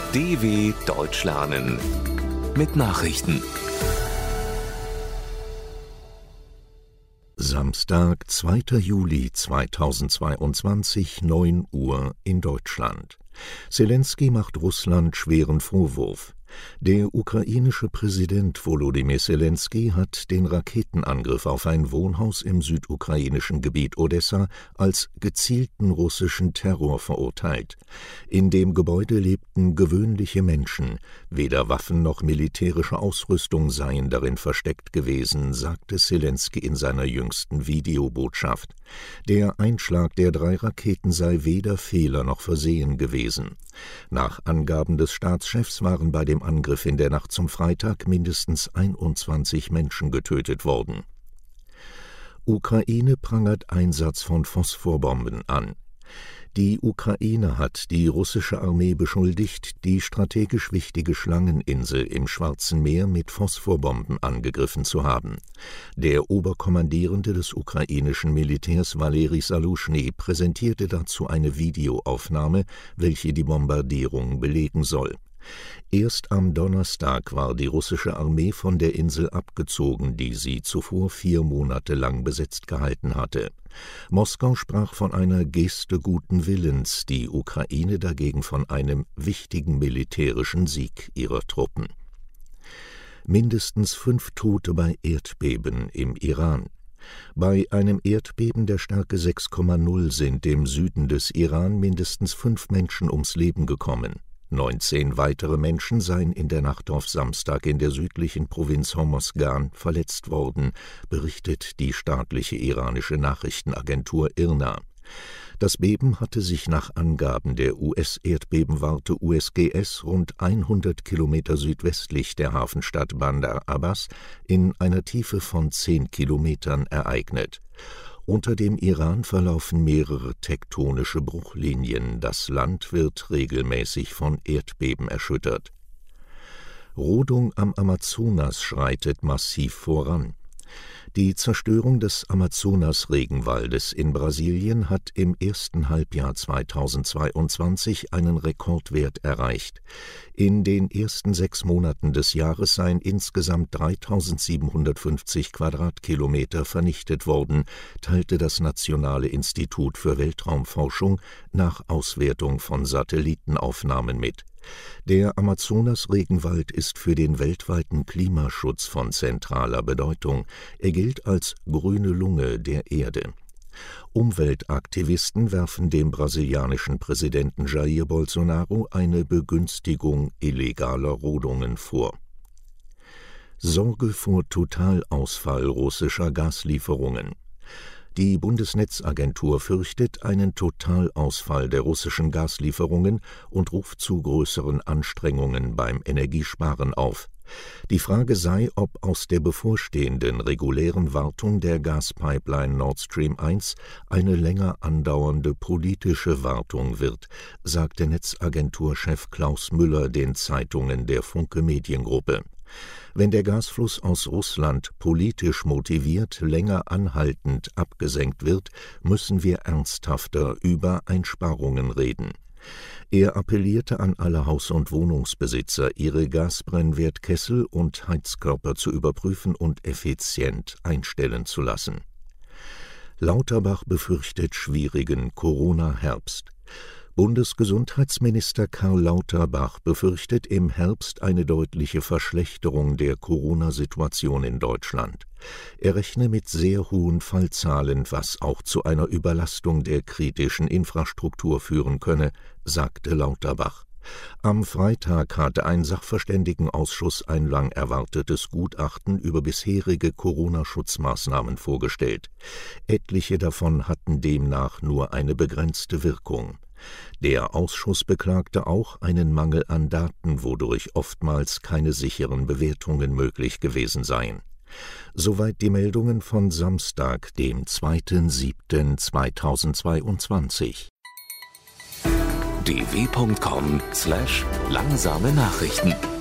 DW Deutsch lernen mit Nachrichten. Samstag, 2. Juli 2022, 9 Uhr in Deutschland. Selenskyj macht Russland schweren Vorwurf. Der ukrainische Präsident Volodymyr Selenskyj hat den Raketenangriff auf ein Wohnhaus im südukrainischen Gebiet Odessa als gezielten russischen Terror verurteilt. In dem Gebäude lebten gewöhnliche Menschen. Weder Waffen noch militärische Ausrüstung seien darin versteckt gewesen, sagte Selenskyj in seiner jüngsten Videobotschaft. Der Einschlag der 3 Raketen sei weder Fehler noch Versehen gewesen. Nach Angaben des Staatschefs waren bei dem Angriff in der Nacht zum Freitag mindestens 21 Menschen getötet worden. Ukraine prangert Einsatz von Phosphorbomben an. Die Ukraine hat die russische Armee beschuldigt, die strategisch wichtige Schlangeninsel im Schwarzen Meer mit Phosphorbomben angegriffen zu haben. Der Oberkommandierende des ukrainischen Militärs Valeri Saluschny präsentierte dazu eine Videoaufnahme, welche die Bombardierung belegen soll. Erst am Donnerstag war die russische Armee von der Insel abgezogen, die sie zuvor 4 Monate lang besetzt gehalten hatte. Moskau sprach von einer Geste guten Willens, die Ukraine dagegen von einem wichtigen militärischen Sieg ihrer Truppen. Mindestens 5 Tote bei Erdbeben im Iran. Bei einem Erdbeben der Stärke 6,0 sind im Süden des Iran mindestens 5 Menschen ums Leben gekommen. 19 weitere Menschen seien in der Nacht auf Samstag in der südlichen Provinz Hormozgan verletzt worden, berichtet die staatliche iranische Nachrichtenagentur IRNA. Das Beben hatte sich nach Angaben der US-Erdbebenwarte USGS rund 100 Kilometer südwestlich der Hafenstadt Bandar Abbas in einer Tiefe von 10 Kilometern ereignet. Unter dem Iran verlaufen mehrere tektonische Bruchlinien. Das Land wird regelmäßig von Erdbeben erschüttert. Rodung am Amazonas schreitet massiv voran. Die Zerstörung des Amazonas-Regenwaldes in Brasilien hat im ersten Halbjahr 2022 einen Rekordwert erreicht. In den ersten 6 Monaten des Jahres seien insgesamt 3.750 Quadratkilometer vernichtet worden, teilte das Nationale Institut für Weltraumforschung nach Auswertung von Satellitenaufnahmen mit. Der Amazonas-Regenwald ist für den weltweiten Klimaschutz von zentraler Bedeutung. Er gilt als grüne Lunge der Erde. Umweltaktivisten werfen dem brasilianischen Präsidenten Jair Bolsonaro eine Begünstigung illegaler Rodungen vor. Sorge vor Totalausfall russischer Gaslieferungen. Die Bundesnetzagentur fürchtet einen Totalausfall der russischen Gaslieferungen und ruft zu größeren Anstrengungen beim Energiesparen auf. Die Frage sei, ob aus der bevorstehenden regulären Wartung der Gaspipeline Nord Stream 1 eine länger andauernde politische Wartung wird, sagte Netzagenturchef Klaus Müller den Zeitungen der Funke Mediengruppe. Wenn der Gasfluss aus Russland politisch motiviert länger anhaltend abgesenkt wird, müssen wir ernsthafter über Einsparungen reden. Er appellierte an alle Haus- und Wohnungsbesitzer, ihre Gasbrennwertkessel und Heizkörper zu überprüfen und effizient einstellen zu lassen. Lauterbach befürchtet schwierigen Corona-Herbst. Bundesgesundheitsminister Karl Lauterbach befürchtet im Herbst eine deutliche Verschlechterung der Corona-Situation in Deutschland. Er rechne mit sehr hohen Fallzahlen, was auch zu einer Überlastung der kritischen Infrastruktur führen könne, sagte Lauterbach. Am Freitag hatte ein Sachverständigenausschuss ein lang erwartetes Gutachten über bisherige Corona-Schutzmaßnahmen vorgestellt. Etliche davon hatten demnach nur eine begrenzte Wirkung. Der Ausschuss beklagte auch einen Mangel an Daten, wodurch oftmals keine sicheren Bewertungen möglich gewesen seien. Soweit die Meldungen von Samstag, dem 2.7.2022. dw.com/langsame Nachrichten